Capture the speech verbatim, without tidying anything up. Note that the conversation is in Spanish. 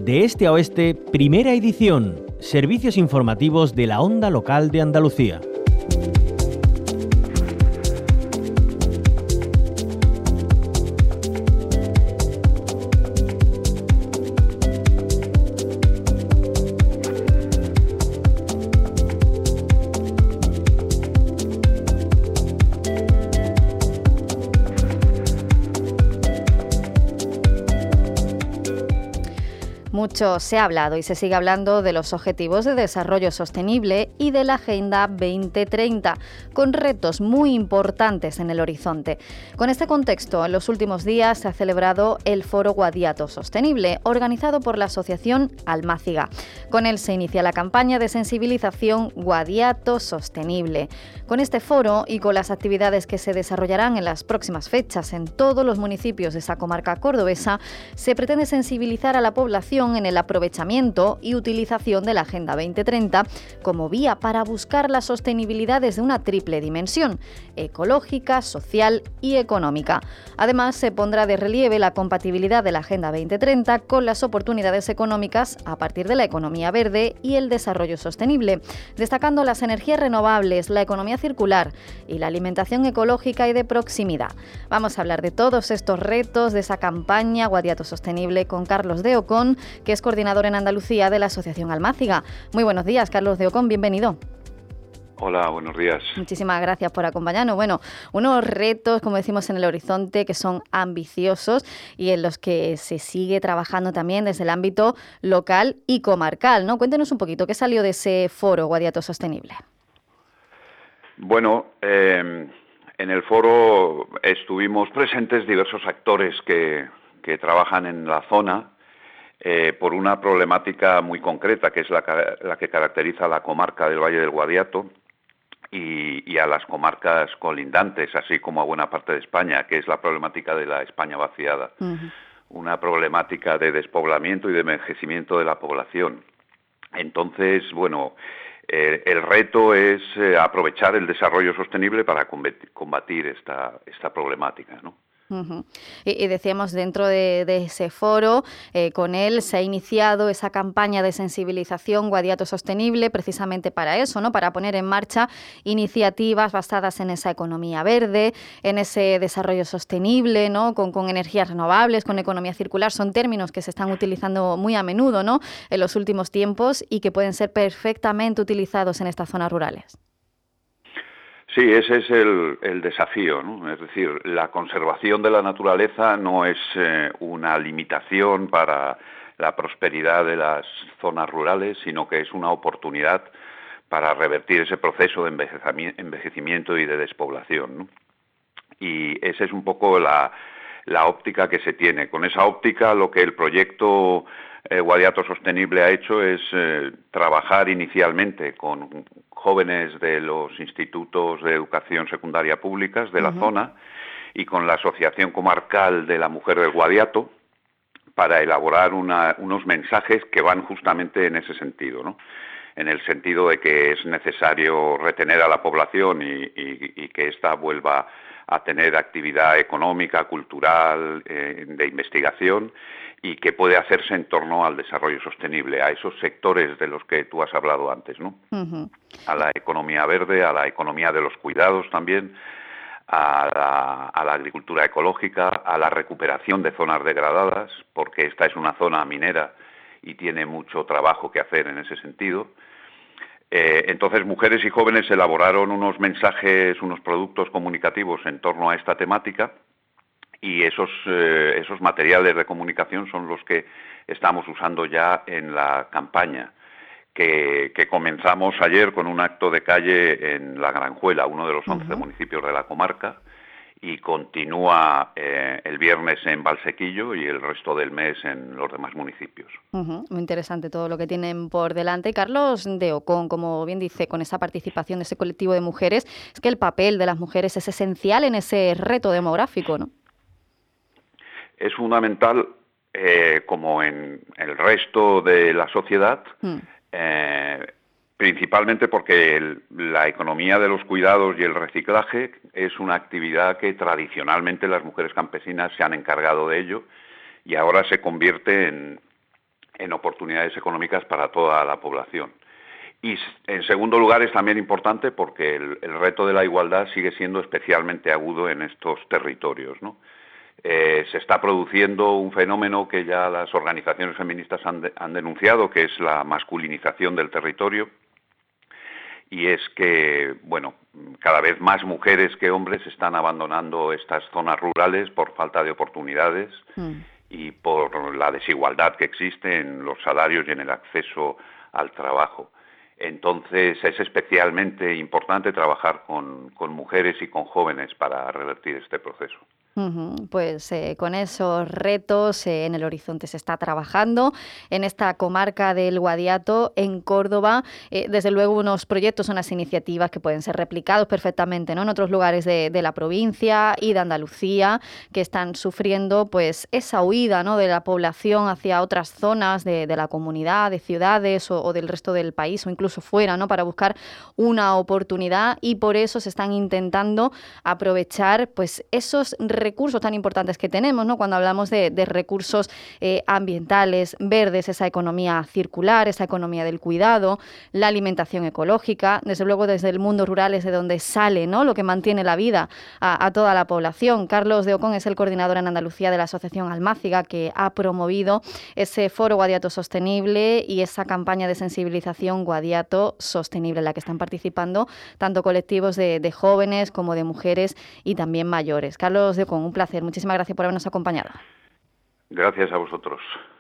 De este a oeste, primera edición. Servicios informativos de la Onda Local de Andalucía. Mucho se ha hablado y se sigue hablando de los Objetivos de Desarrollo Sostenible y de la Agenda veinte treinta, con retos muy importantes en el horizonte. Con este contexto, en los últimos días se ha celebrado el Foro Guadiato Sostenible, organizado por la Asociación Almáciga. Con él se inicia la campaña de sensibilización Guadiato Sostenible. Con este foro y con las actividades que se desarrollarán en las próximas fechas en todos los municipios de esa comarca cordobesa, se pretende sensibilizar a la población en el aprovechamiento y utilización de la Agenda veinte treinta como vía para buscar la sostenibilidad desde una triple dimensión: ecológica, social y económica. Además, se pondrá de relieve la compatibilidad de la Agenda veinte treinta con las oportunidades económicas a partir de la economía verde y el desarrollo sostenible, destacando las energías renovables, la economía circular y la alimentación ecológica y de proximidad. Vamos a hablar de todos estos retos de esa campaña Guadiato Sostenible con Carlos de Ocón, que es coordinador en Andalucía de la Asociación Almáciga. Muy buenos días, Carlos de Ocón, bienvenido. Hola, buenos días. Muchísimas gracias por acompañarnos. Bueno, unos retos, como decimos, en el horizonte que son ambiciosos y en los que se sigue trabajando también desde el ámbito local y comarcal, ¿no? Cuéntenos un poquito, ¿qué salió de ese foro Guadiato Sostenible? Bueno, eh, en el foro estuvimos presentes diversos actores que, que trabajan en la zona, Eh, por una problemática muy concreta, que es la, la que caracteriza a la comarca del Valle del Guadiato y, y a las comarcas colindantes, así como a buena parte de España, que es la problemática de la España vaciada. Uh-huh. Una problemática de despoblamiento y de envejecimiento de la población. Entonces, bueno, eh, el reto es eh, aprovechar el desarrollo sostenible para combatir esta, esta problemática, ¿no? Uh-huh. Y, y decíamos, dentro de, de ese foro, eh, con él se ha iniciado esa campaña de sensibilización Guadiato Sostenible precisamente para eso, ¿no? Para poner en marcha iniciativas basadas en esa economía verde, en ese desarrollo sostenible, ¿no? Con, con energías renovables, con economía circular. Son términos que se están utilizando muy a menudo, ¿no? En los últimos tiempos y que pueden ser perfectamente utilizados en estas zonas rurales. Sí, ese es el, el desafío, ¿no? Es decir, la conservación de la naturaleza no es eh, una limitación para la prosperidad de las zonas rurales, sino que es una oportunidad para revertir ese proceso de envejecimiento y de despoblación, ¿no? Y esa es un poco la, la óptica que se tiene. Con esa óptica, lo que el proyecto eh, Guadiato Sostenible ha hecho es eh, trabajar inicialmente con jóvenes de los institutos de educación secundaria públicas de la uh-huh. zona y con la Asociación Comarcal de la Mujer del Guadiato para elaborar una, unos mensajes que van justamente en ese sentido, ¿no? En el sentido de que es necesario retener a la población y, y, y que ésta vuelva a tener actividad económica, cultural, eh, de investigación, y que puede hacerse en torno al desarrollo sostenible, a esos sectores de los que tú has hablado antes, ¿no? Uh-huh. A la economía verde, a la economía de los cuidados también, a la, a la agricultura ecológica, a la recuperación de zonas degradadas, porque esta es una zona minera y tiene mucho trabajo que hacer en ese sentido. Eh, entonces, mujeres y jóvenes elaboraron unos mensajes, unos productos comunicativos en torno a esta temática, y esos, eh, esos materiales de comunicación son los que estamos usando ya en la campaña, que, que comenzamos ayer con un acto de calle en La Granjuela, uno de los once uh-huh. municipios de la comarca, y continúa eh, el viernes en Valsequillo y el resto del mes en los demás municipios. Uh-huh. Muy interesante todo lo que tienen por delante. Carlos de Ocón, como bien dice, con esa participación de ese colectivo de mujeres, es que el papel de las mujeres es esencial en ese reto demográfico, ¿no? Es fundamental, eh, como en el resto de la sociedad, mm. eh, principalmente porque el, la economía de los cuidados y el reciclaje es una actividad que tradicionalmente las mujeres campesinas se han encargado de ello y ahora se convierte en, en oportunidades económicas para toda la población. Y en segundo lugar es también importante porque el, el reto de la igualdad sigue siendo especialmente agudo en estos territorios, ¿no? Eh, se está produciendo un fenómeno que ya las organizaciones feministas han, de, han denunciado, que es la masculinización del territorio, y es que, bueno, cada vez más mujeres que hombres están abandonando estas zonas rurales por falta de oportunidades mm. y por la desigualdad que existe en los salarios y en el acceso al trabajo. Entonces es especialmente importante trabajar con, con mujeres y con jóvenes para revertir este proceso. Uh-huh. Pues eh, con esos retos eh, en el horizonte se está trabajando en esta comarca del Guadiato, en Córdoba. Eh, desde luego unos proyectos, unas iniciativas que pueden ser replicados perfectamente, ¿no?, en otros lugares de, de la provincia y de Andalucía, que están sufriendo pues esa huida, ¿no?, de la población hacia otras zonas de, de la comunidad, de ciudades o, o del resto del país o incluso fuera, ¿no?, para buscar una oportunidad, y por eso se están intentando aprovechar pues esos recursos tan importantes que tenemos, ¿no?, cuando hablamos de, de recursos eh, ambientales, verdes, esa economía circular, esa economía del cuidado, la alimentación ecológica. Desde luego desde el mundo rural es de donde sale, ¿no?, lo que mantiene la vida a, a toda la población. Carlos de Ocón es el coordinador en Andalucía de la Asociación Almáciga, que ha promovido ese foro Guadiato Sostenible y esa campaña de sensibilización Guadiato Sostenible, en la que están participando tanto colectivos de, de jóvenes como de mujeres y también mayores. Carlos de Ocón, un placer. Muchísimas gracias por habernos acompañado. Gracias a vosotros.